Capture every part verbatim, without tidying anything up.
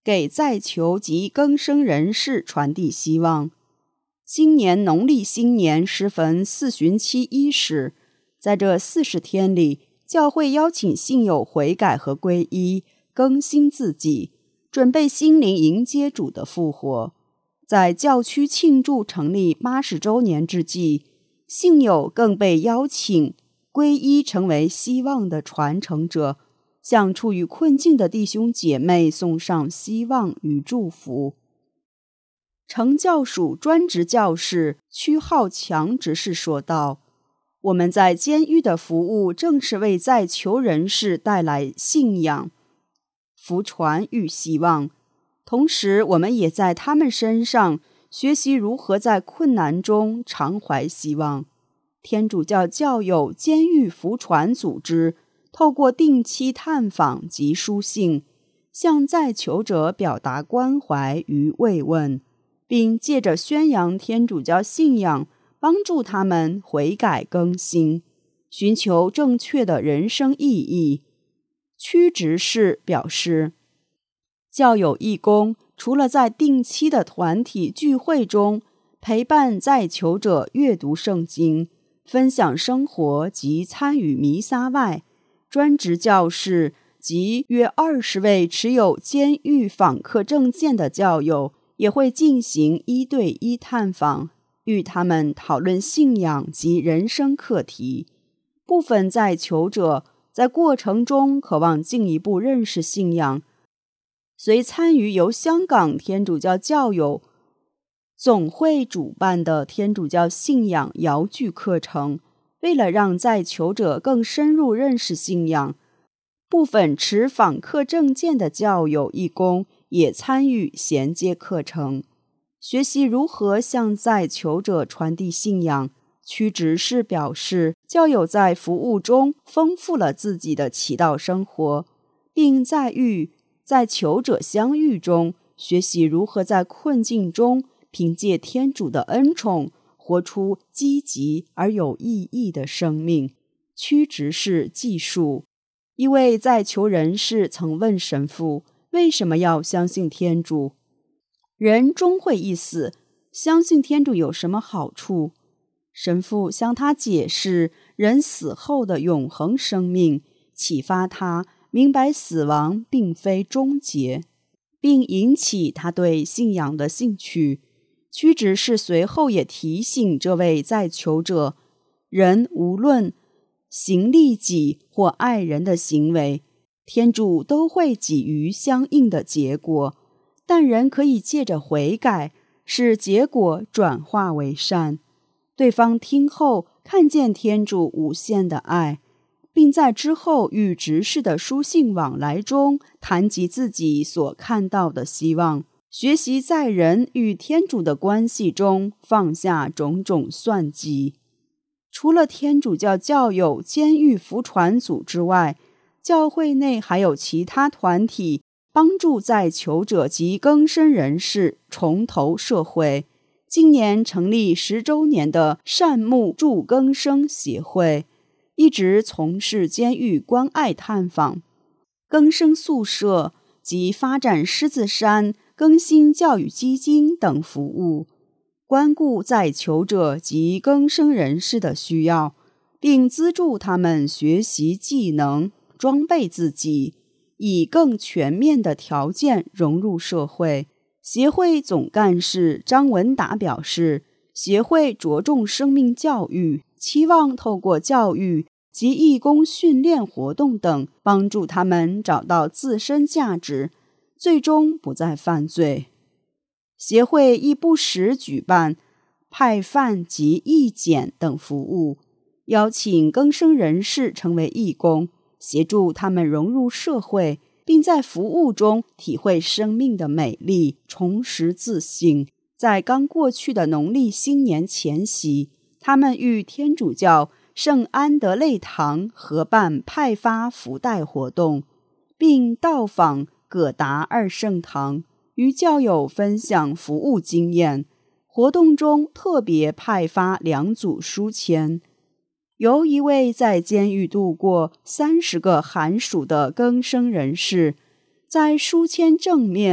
给在囚及更生人士传递希望。今年农历新年时分四旬期伊始，在这四十天里，教会邀请信友悔改和皈依，更新自己，准备心灵迎接主的复活。在教区庆祝成立八十周年之际，信友更被邀请皈依，成为希望的传承者，向处于困境的弟兄姐妹送上希望与祝福。惩教署专职教士屈浩强执事说道：我们在监狱的服务正是为在囚人士带来信仰、福传与希望，同时我们也在他们身上学习如何在困难中常怀希望。天主教教友监狱福传组织透过定期探访及书信，向在囚者表达关怀与慰问，并借着宣扬天主教信仰，帮助他们悔改更新，寻求正确的人生意义。屈执事表示，教友义工除了在定期的团体聚会中陪伴在囚者阅读圣经、分享生活及参与弥撒外，专职教士及约二十位持有监狱访客证件的教友也会进行一对一探访，与他们讨论信仰及人生课题。部分在囚者在过程中渴望进一步认识信仰，遂参与由香港天主教教友总会主办的天主教信仰遥距课程。为了让在囚者更深入认识信仰，部分持访客证件的教友义工也参与衔接课程，学习如何向在囚者传递信仰。屈执事表示，教友在服务中丰富了自己的祈祷生活，并在与在囚者相遇中学习如何在困境中凭借天主的恩宠活出积极而有意义的生命。屈执事记述，一位在囚人士曾问神父，为什么要相信天主？人终会一死，相信天主有什么好处？神父向他解释人死后的永恒生命，启发他明白死亡并非终结，并引起他对信仰的兴趣。屈执事随后也提醒这位在囚者，人无论行利己或爱人的行为，天主都会给予相应的结果，但人可以借着悔改使结果转化为善。对方听后看见天主无限的爱，并在之后与执事的书信往来中谈及自己所看到的希望，学习在人与天主的关系中放下种种算计。除了天主教教友监狱福传组之外，教会内还有其他团体帮助在囚者及更生人士重投社会。今年成立十周年的善牧助更生协会，一直从事监狱关爱探访、更生宿舍及发展狮子山更新教育基金等服务，关顾在囚者及更生人士的需要，并资助他们学习技能，装备自己，以更全面的条件融入社会。协会总干事张文达表示，协会着重生命教育，期望透过教育及义工训练活动等，帮助他们找到自身价值，最终不再犯罪。协会亦不时举办派饭及义检等服务，邀请更生人士成为义工，协助他们融入社会，并在服务中体会生命的美丽，重拾自信。在刚过去的农历新年前夕，他们与天主教圣安德肋堂合办派发福袋活动，并到访葛达二圣堂，与教友分享服务经验。活动中特别派发两组书签，由一位在监狱度过三十个寒暑的更生人士，在书签正面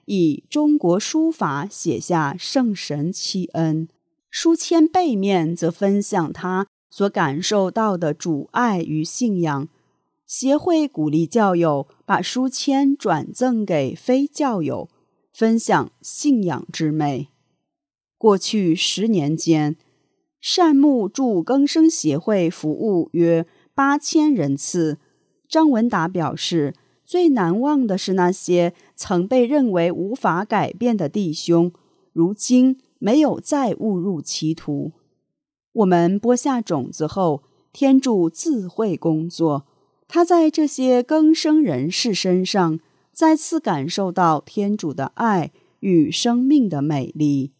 以中国书法写下圣神七恩，书签背面则分享他所感受到的主爱与信仰。协会鼓励教友把书签转赠给非教友，分享信仰之美。过去十年间，善牧驻更生协会服务约八千人次。张文达表示，最难忘的是那些曾被认为无法改变的弟兄，如今没有再误入歧途。我们播下种子后，天主自会工作。他在这些更生人士身上再次感受到天主的爱与生命的美丽。